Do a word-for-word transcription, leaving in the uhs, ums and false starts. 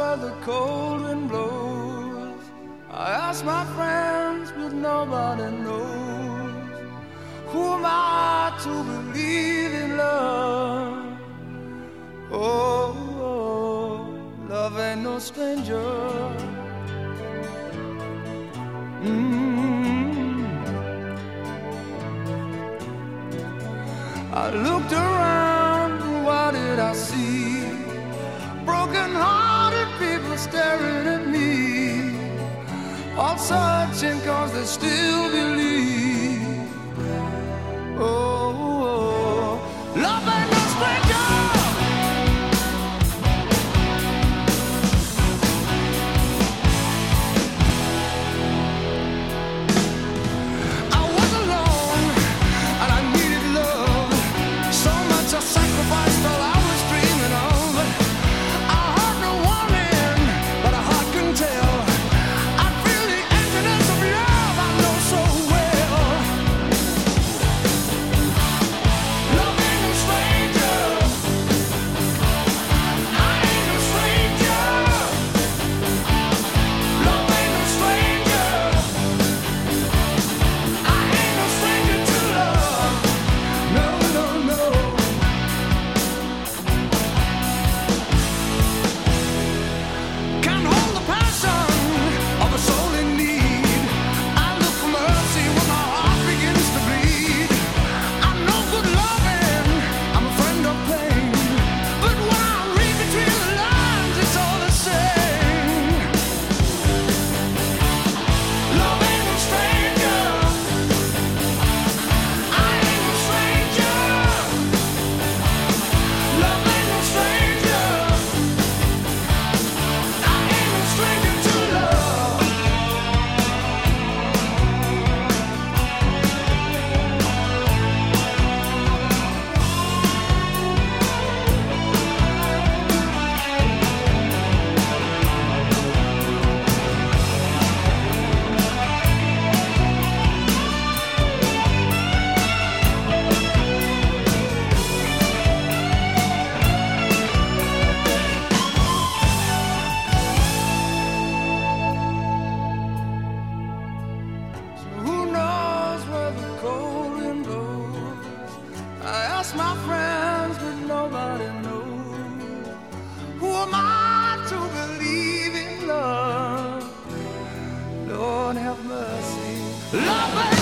where the cold wind blows. I ask my friends, but nobody knows. Who am I to believe in love? Oh, oh, love ain't no stranger. Mm-hmm. I looked around, and what did I see? Broken-hearted people staring at me, all searching 'cause they still believe. Oh, oh, love ain't no stranger. I was alone and I needed love so much I sacrificed all I was dreaming of. I heard no warning, but a heart can tell. I feel the emptiness of love I know so well. Love ain't no stranger. I ain't no stranger. Love ain't no stranger. I ain't no stranger to love. No, no, no. Can't hold the passion of a soul in need. I look for mercy when my heart begins to bleed. I'm no good loving, I'm a friend of pain. But when I read between the lines, it's all the same. Love ain't no stranger. I ain't no stranger. Love ain't no stranger. I ain't no stranger to love. So who knows where the cold wind blows? I ask my friends, but nobody knows. Who am I to believe in love? Lord have mercy. Love ain't